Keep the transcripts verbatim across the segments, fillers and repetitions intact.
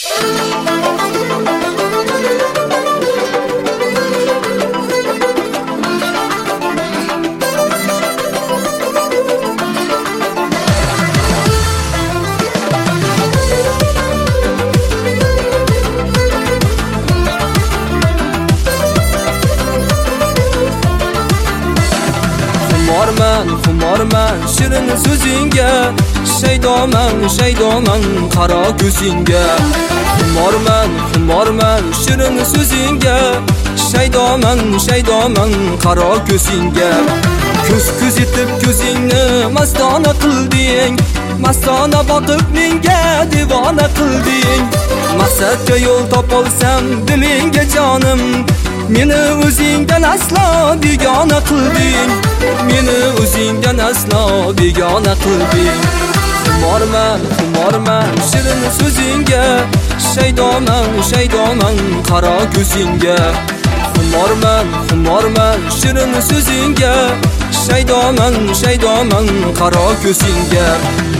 Xumorman, xumorman shirin so'zingga, shaydoman, shaydoman qaro ko'zingga. Xumorman, xumorman shirin so'zingga, shaydoman, shaydoman qaro ko'zingga. Ko'z ko'z etib ko'zingni mastona qilding, mastona boqib menga devona qilding. Maqsadga yo'l topolsam dilingga jonim, meni o'zingdan aslo begona qilding, meni o'zingdan aslo begona qilding. Xumorman, xumorman shirin so'zingga, shaydoman, shaydoman qaro ko'zingga. Xumorman, xumorman shirin so'zingga, shaydoman, shaydoman qaro ko'zingga.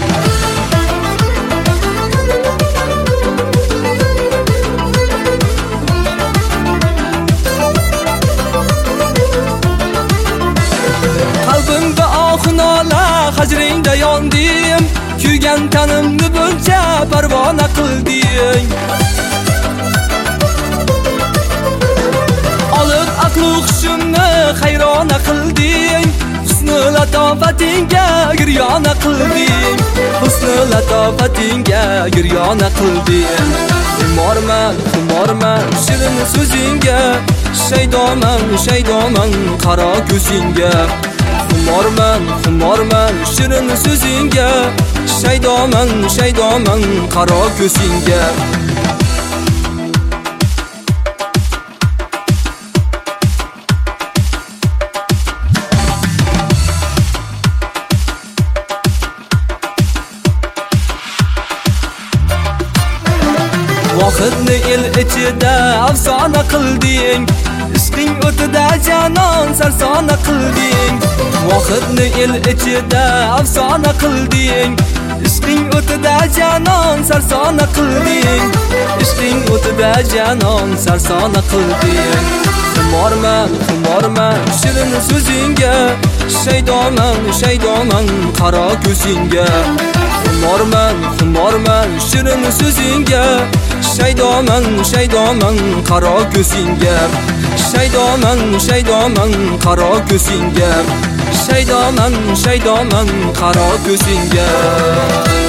Qalbimda oxunola hajringda yondim, kuygan tanimni buncha parvona qilding. Olib aql hushimni hayrona qilding, husni latofatingga giryona qilding, husni latofatingga giryona qilding. Xumorman, xumorman shirin so'zingga, shaydoman, shaydoman qaro ko'zingga. Xumorman, xumorman shirin so'zingga, shaydoman, shaydoman qaro ko'zingga. Vaqtni el ichida afsona qilding, ishqing o'tida janon sarsona qilding. Vaqtni el ichida afsona qilding, ishqing o'tida janon sarsona qilding, ishqing o'tida janon sarsona qilding. Xumorman, xumorman shirin so'zingga, shaydoman, shaydoman qaro ko'zingga. Xumorman, xumorman shirin so'zingga, shaydoman, shaydoman qaro ko'zingga. Shaydoman, shaydoman qaro ko'zingga. Shaydoman, shaydoman qaro ko'zingga.